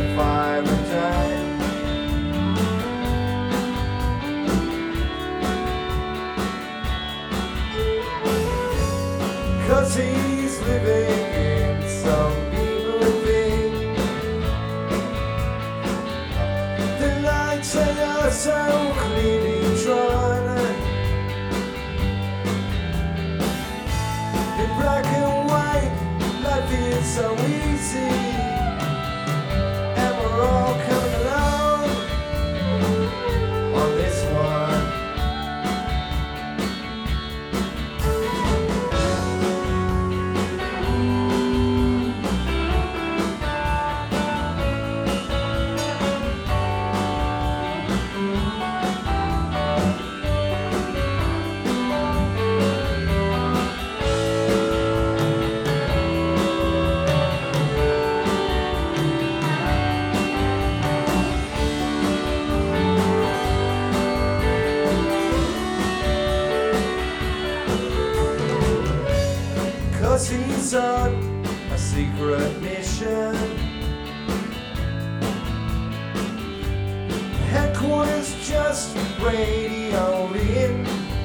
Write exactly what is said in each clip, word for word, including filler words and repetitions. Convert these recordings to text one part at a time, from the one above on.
five and dime. Cause he's living in some evil thing. The lights are so clearly drawn. In black and white, life is so easy. And we're all coming along on this one. Cause he's on a secret mission. Headquarters just radioed in.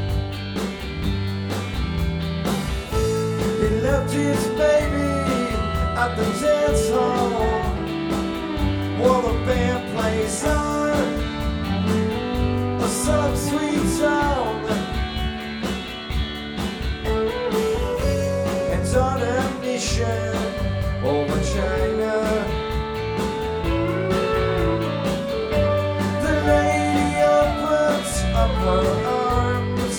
He left his baby at the dance hall while the band plays on a some sweet song. On a mission over China. The lady opens up her arms.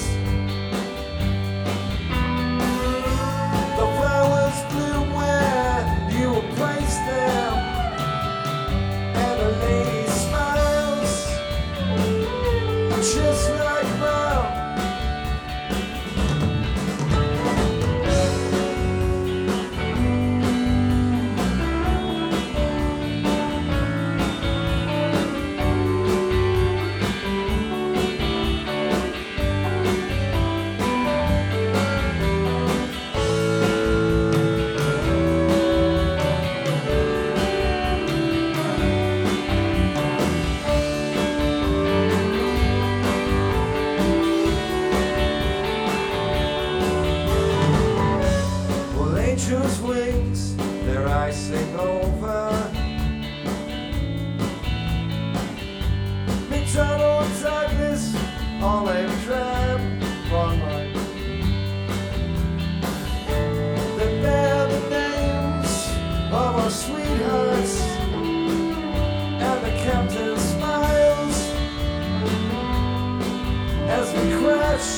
The flowers bloom where you will place them, and the lady smiles just like mom. Angels' wings, they're icing over. McDonald's, Douglas, olive drab, wrong line. They bear the names of our sweethearts, and the captain smiles as we crash.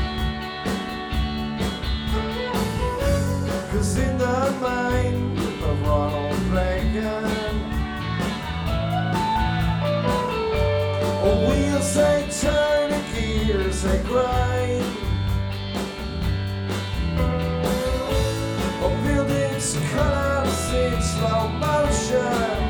Cause in the mind of Ronald Reagan, oh, wheels they turn and gears they grind. Oh, buildings collapse in slow motion.